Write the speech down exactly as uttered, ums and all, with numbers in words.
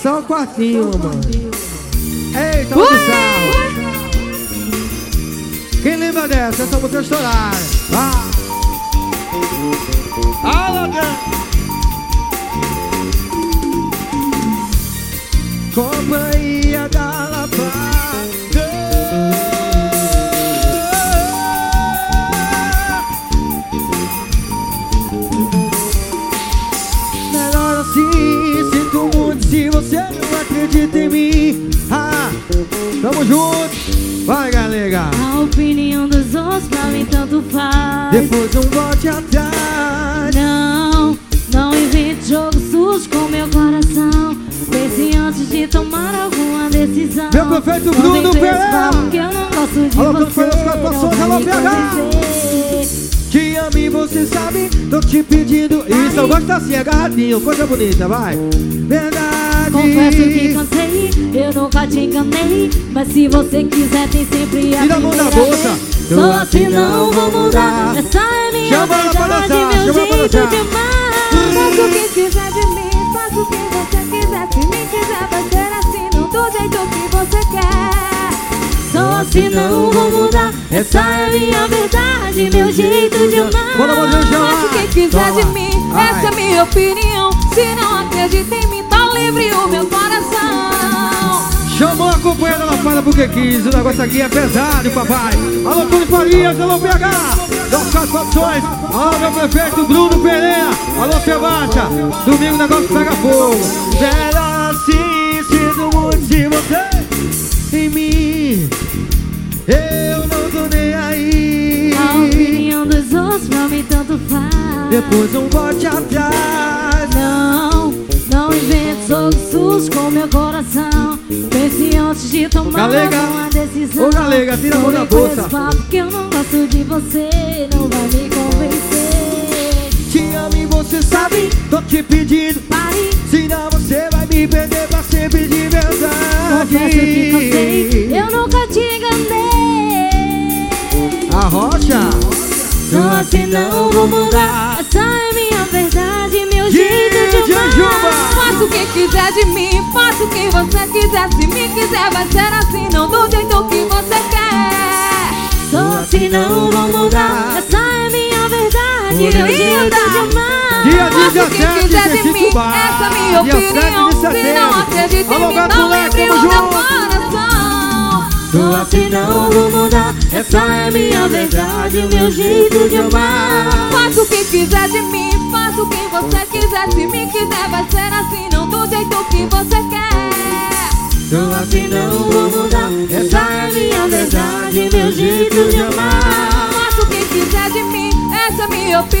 Só um quartinho, mano. Eita, o sarro. Quem lembra dessa? Essa música estourar. Ah! Companhia da Lapada. Melhor assim, sinto muito se você não acredita em mim. Ah, tamo junto, vai galera. A opinião dos outros pra mim tanto faz. Depois não volte atrás. Não, não invente jogo sujo com meu coração. Pense antes de tomar alguma decisão. Meu prefeito Bruno Pereira, que eu não gosto de alô, você, não não alô, P H. Te amo e você sabe, tô te pedindo. Isso, eu gosto assim, agarradinho, coisa bonita, vai. Verdade. Confesso que cansei, eu nunca te enganei. Mas se você quiser tem sempre a Tira a mão da primeira bolsa. vez. Sou assim, não vou mudar. Essa é minha Chama ela pra verdade, dançar, meu chama ela pra jeito dançar. de amar. Faço o que quiser de mim, faço o que você quiser. Se me quiser vai ser assim, não do jeito que você quer. Sou assim, não vou mudar. Essa é minha verdade, meu jeito de amar. Bora, bora, João. Faço o que quiser de Toma. mim, Ai. essa é minha opinião. Se não acredita em mim, tá livre o meu coração. Chamou a companheira da Lapada porque quis. O negócio aqui é pesado, papai. Alô, Túlio Farias, alô, P H. Das quatro opções. Alô, meu prefeito Bruno Pereira. Alô, Sebastião. Domingo o negócio pega fogo. Melhor assim, sinto muito de você em mim. Eu não tô nem aí. A opinião dos outros pra mim tanto faz. Depois não volte atrás. Não, não invente jogo sujo com meu coração. Pense antes de tomar Galega. alguma decisão. Ô, galega, tira a mão da Não vem com bolsa. esse papo que eu não gosto de você, não vai me convencer. Te amo e você sabe, tô te pedindo. Pare, Senão você vai me perder pra sempre de verdade. confesso que cansei, eu nunca te enganei. A rocha. Sou assim, não vou mudar. Essa é minha verdade, meu jeito de amar. Juba. Faço o que quiser de mim, faço o que você quiser. Se me quiser vai ser assim, não do jeito que você quer. Sou assim, não vou mudar. Essa é minha verdade, meu jeito de amar. Dia Faço o que dezessete quiser de de mim, Cuba. essa é minha Dia sete de opinião. Se setembro. não acredita em Alô, mim, Gato não Leque, livre tamo o meu junto. coração. Sou assim, não vou mudar. Essa é minha verdade, meu jeito de amar. Faço o que quiser de mim, faço o que você quiser. Se me quiser vai ser assim, não do jeito que você quer. Sou assim, não vou mudar. Essa é minha verdade, meu jeito de amar. Faço o que quiser de mim, essa é minha opinião.